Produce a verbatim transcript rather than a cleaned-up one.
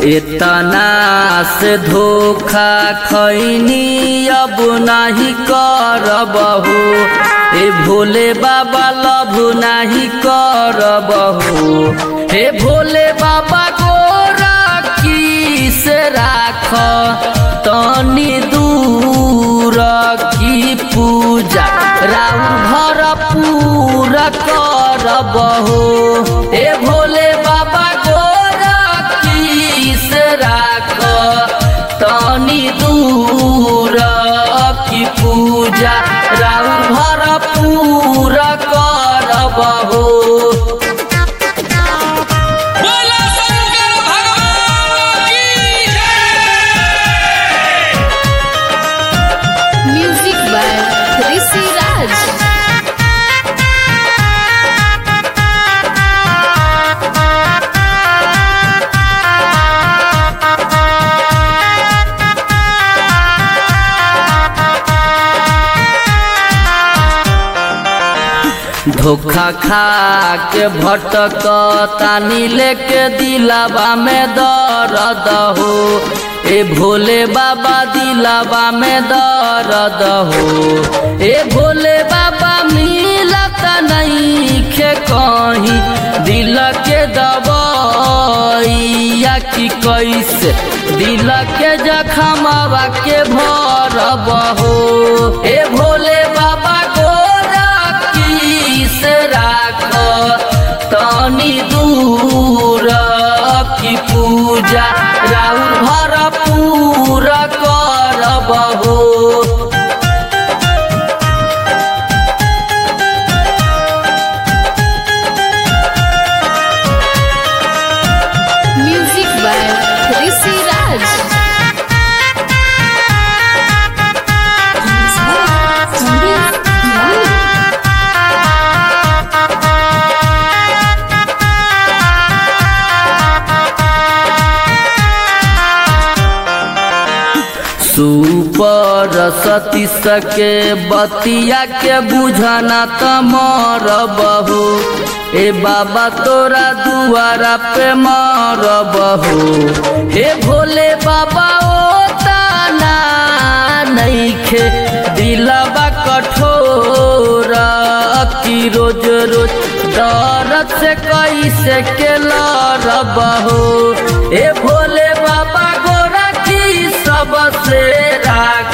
इतना से धोखा खैनी अब नहीं करबहु। हे भोले बाबा लभ नहीं करबहु। हे भोले बाबा गोरखी से राख तनी दूर की पूजा राउर भरपूर करबहु। हे भोले बाबा गोरखी से राख तनी दूर की पूजा राउर भरपूर करबहु। म्यूजिक बाय ऋषि राज। धोखा खा के भटक तानी लेके दिलावा में दर्द हो। ए भोले बाबा दिलावा में दर्द हो। ए भोले बाबा मिलत नहीं खे कहीं दिल के दवाइया की कैसे दिल के जखमवा के भरब हो। ए भोले बाबा से राख तनी दूर की पूजा राउर भरपूर करबहु। Music by Rishi Raj. सुपर सती सके बतिया के बुझना तमर बहू। ए बाबा तोरा दुआरा पे मर बहू। हे भोले बाबा ओ ताना नइखे दिलवा कठोर की रोज रोज दर्द से कैसे के लड़बहु। ए भोले बाबा गोरखी सबसे राख